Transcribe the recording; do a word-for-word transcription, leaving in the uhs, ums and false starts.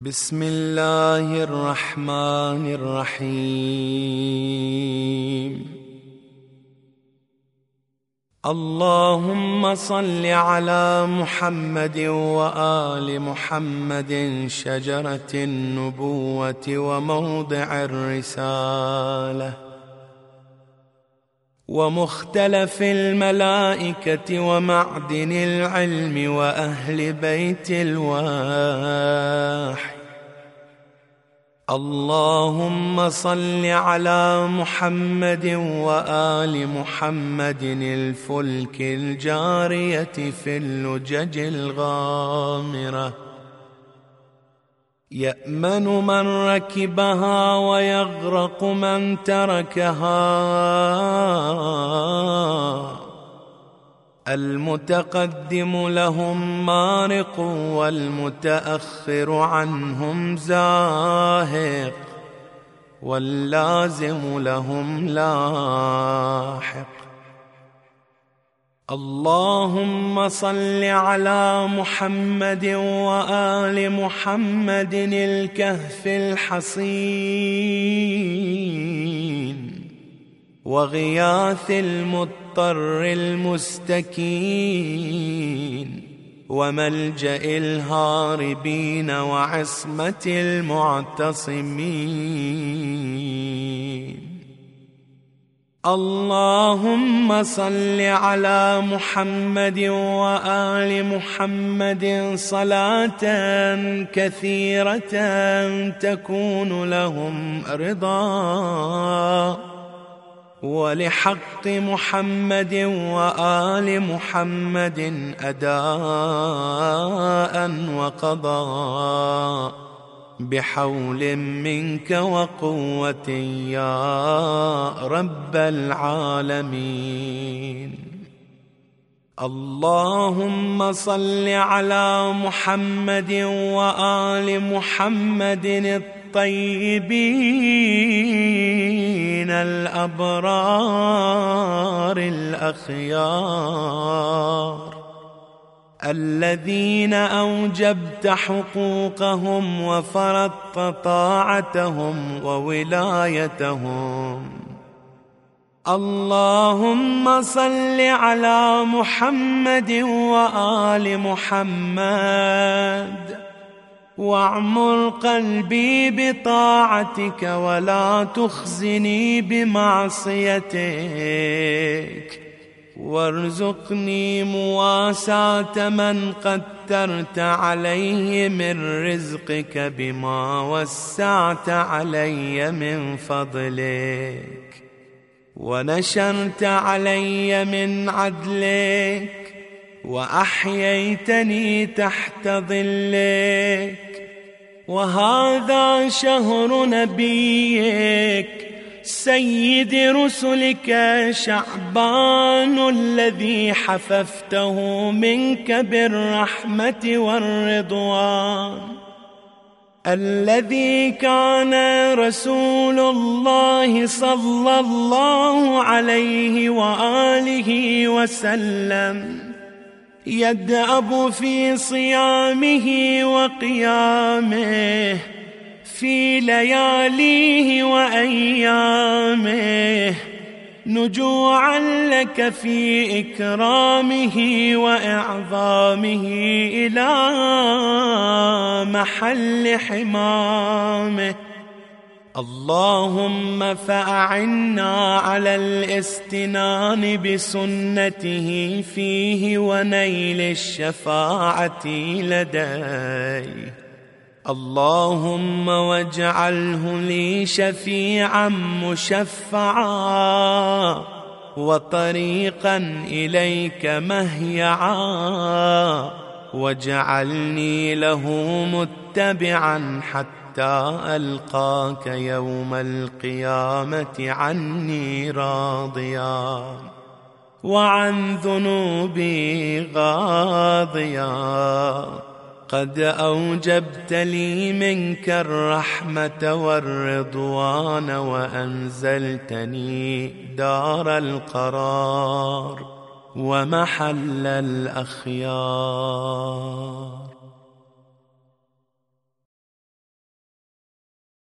بسم الله الرحمن الرحيم. اللهم صل على محمد وآل محمد شجرة النبوة وموضع الرسالة ومختلف الملائكة ومعدن العلم وأهل بيت الوحي. اللهم صل على محمد وآل محمد الفلك الجارية في اللجج الغامرة، يأمن من ركبها ويغرق من تركها، المتقدم لهم مارق والمتأخر عنهم زاهق، واللازم لهم لاحق. اللهم صل على محمد وآل محمد الكهف الحصين وغياث المضطر المستكين وملجأ الهاربين وعصمة المعتصمين. اللهم صل على محمد وآل محمد صلاة كثيرة تكون لهم رضا، ولحق محمد وآل محمد أداء وقضاء، بحول منك وقوة يا رب العالمين. اللهم صل على محمد وآل محمد الطيبين الأبرار الأخيار، الذين أوجبت حقوقهم وفرضت طاعتهم وولايتهم. اللهم صل على محمد وآل محمد، واعمر قلبي بطاعتك ولا تخزني بمعصيتك، وارزقني مواساة من قدرت عليه من رزقك بما وسعت علي من فضلك، ونشرت علي من عدلك، وأحييتني تحت ظلك. وهذا شهر نبيك سيد رسلك شعبان، الذي حففته منك بالرحمة والرضوان، الذي كان رسول الله صلى الله عليه وآله وسلم يدأب في صيامه وقيامه، في لياليه وأيامه، نجوعا لك في إكرامه وإعظامه إلى محل حمامه. اللهم فأعنا على الاستنان بسنته فيه ونيل الشفاعة لديه. اللهم واجعله لي شفيعا مشفعا، وطريقا إليك مهيعا، واجعلني له متبعا حتى ألقاك يوم القيامة عني راضيا، وعن ذنوبي غاضيا. قد أوجبت لي منك الرحمة والرضوان، وأنزلتني دار القرار ومحل الأخيار.